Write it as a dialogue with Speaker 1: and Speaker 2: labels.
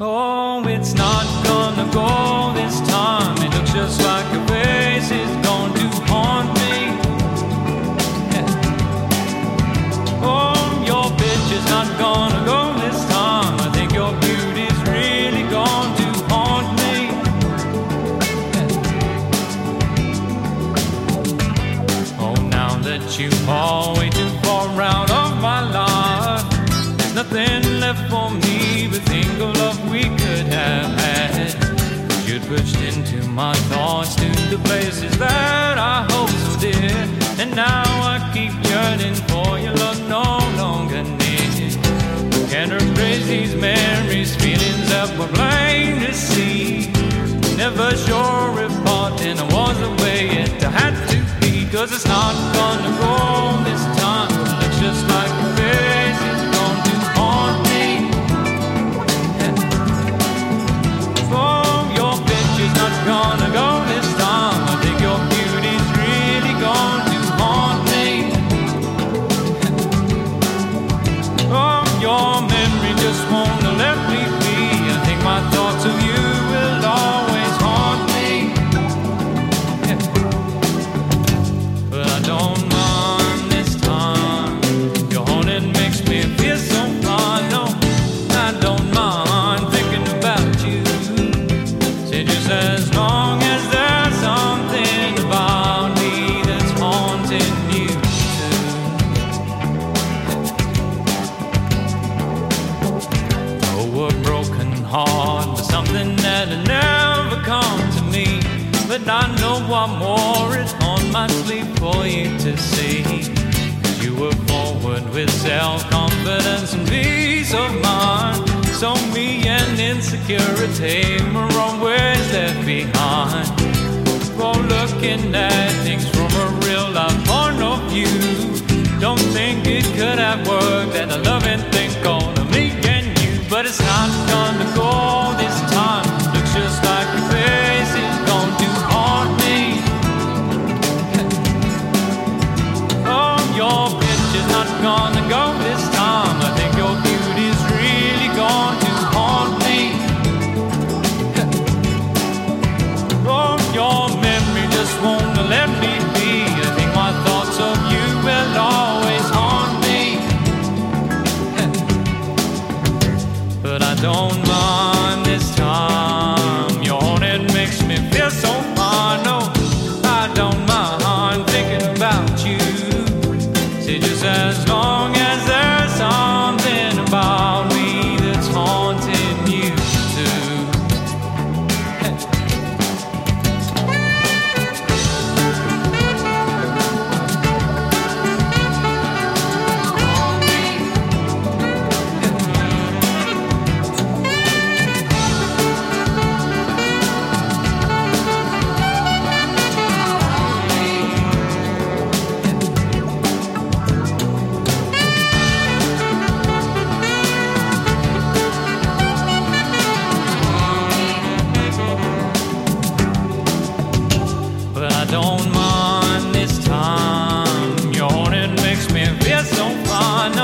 Speaker 1: Oh, it's not gonna go this time. It looks just like your face is going to haunt me. Yeah. Oh, your bitch is not gonna go this time. I think your beauty's really going to haunt me. Yeah. Oh, now that you fall way too far out of my life, there's nothing left for me but think of love we could have had. You'd pushed into my thoughts to the places that I hold so dear, and now I keep yearning for your love no longer near. Can't erase these memories, feelings that were plain to see. Never sure if parting was the way it had to be, 'cause it's not gonna go this time. It's just like your face is going to haunt me. Not gonna go this time. I think your beauty's really going to haunt me. Oh, your memory just won't let me be. I think my thoughts of you will always haunt me. Yeah. But I don't mind this time. Your haunting makes me feel so fine. No, I don't mind thinking about you. As long as there's something about me that's haunting you too. Oh, a broken heart was something that had never come to me, but I know what more is on my sleeve for you to see. 'Cause you were forward with self-confidence and peace of mind. So me and insecurity were always left behind. For looking at things from a real life point of view, don't think it could have worked, that the loving thing called me and you. But it's not gonna go this time. Looks just like your face is going to haunt me. Oh, your bitch is not gonna go this time. I think your beauty's really going to haunt me. Oh, your memory just won't let me be. I think my thoughts of you will always haunt me. But I don't mind this time. Your haunting makes me feel so fine. No, I don't mind thinking about you. See, just as long as there's something about me that's haunting you too. Don't mind this time. Your haunting makes me feel so fine.